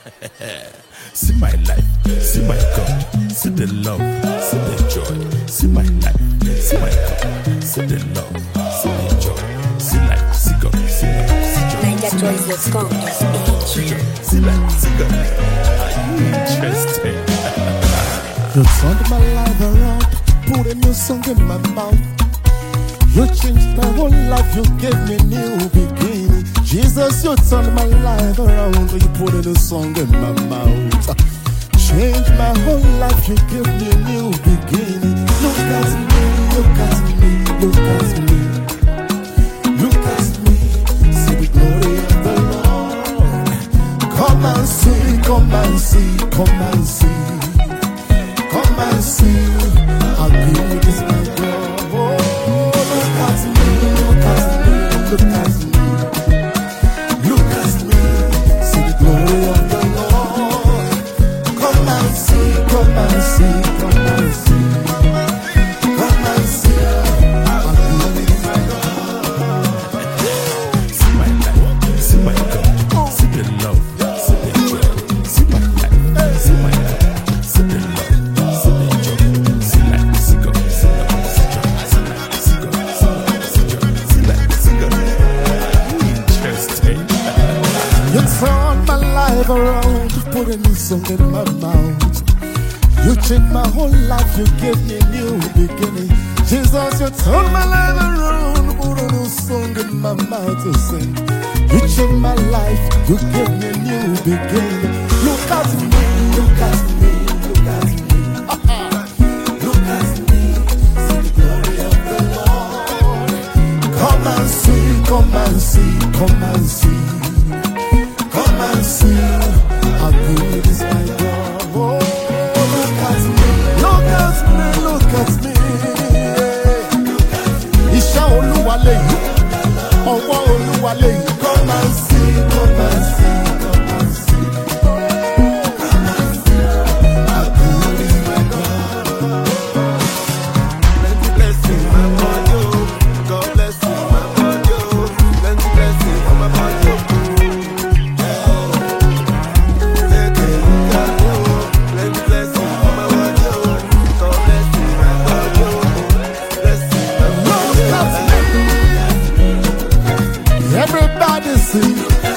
See my life, see my God, see the love, see the joy. See my life, see my God, see the love, see the joy. See life, see God, see love, see joy. See life, see God. Are you interested? You turned my life around, put a new song in my mouth. You changed my whole life, you gave me a new beginning. Jesus, you turned my life around, you put a new song in my mouth. Changed my whole life, you gave me a new beginning. Look at me, look at me, look at me. Look at me, see the glory of the Lord. Come and see, come and see, come and see. Come and see how good is my God. Oh, look at me, look at me, look at me. Look at me, see the glory of the Lord. Come and see, come and see, come and see. Come and see how good is my God. See my life, see my God, see the love, see the joy. See my life, see my God, see the love. You turned my life around, put a new song in my mouth. You changed my whole life, you gave me a new beginning. Jesus, you turned my life around, put a new song in my mouth to sing. You changed my life, you gave me a new beginning. Look at me, look at me, look at me. Look at me, see the glory of the Lord. Come and see, come and see, come and see. Come and see how good is my God. Oh, look at me, look at me, look at me. Iṣẹ́ Olúwa lèyí, ọwọ́ Olúwa lèyí. Come and see, come and see, come and see. Come and see how good is my God. Plenty blessing, my body, God bless you, my body. Plenty blessing for my body. Everybody sing.